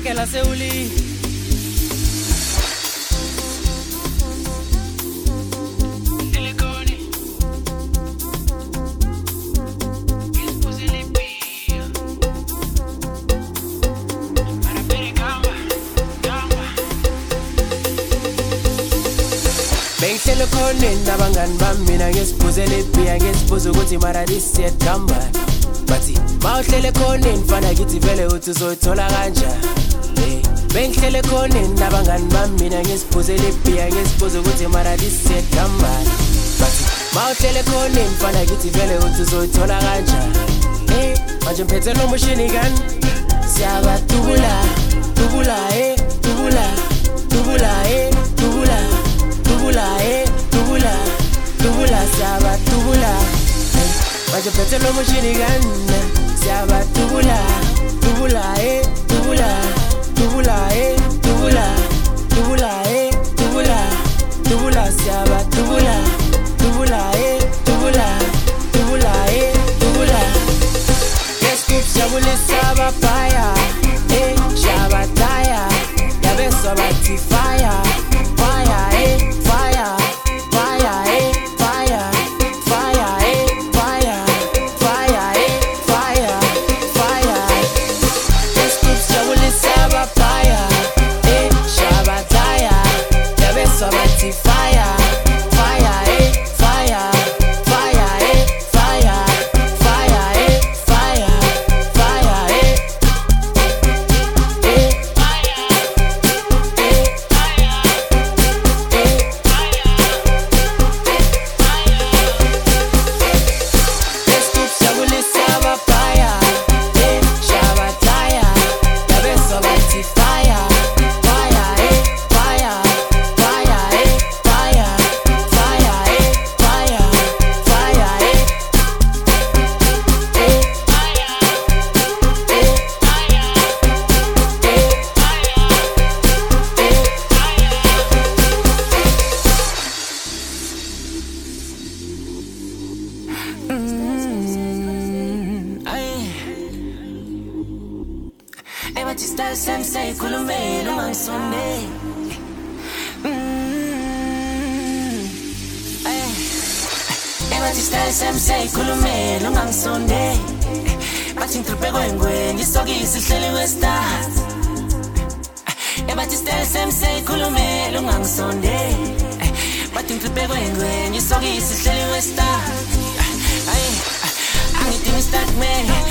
que la seuli. Bengihlele khona nabangani bami mina ngisibuzele ibhiya ngisibuza ukuthi mara this yet gamba bathi mawuhlele khona mfana kithi vele uthi uzothola kanjani bengihlele khona nabangani bami mina ngisibuzele ibhiya ngisibuza ukuthi mara this yet gamba bathi mawuhlele khona mfana kithi vele uthi uzothola kanjani manje mphethe lo mushini kan siyabatubula tubula tubula tubula tubula tubula tubula saba tubula manje phethe lo mushini kanne saba tubula tubula tubula tubula tubula tubula tubula tubula saba tubula tubula tubula tubula tubula Skip shabule saba paya shaba taya yabe saba fire Start me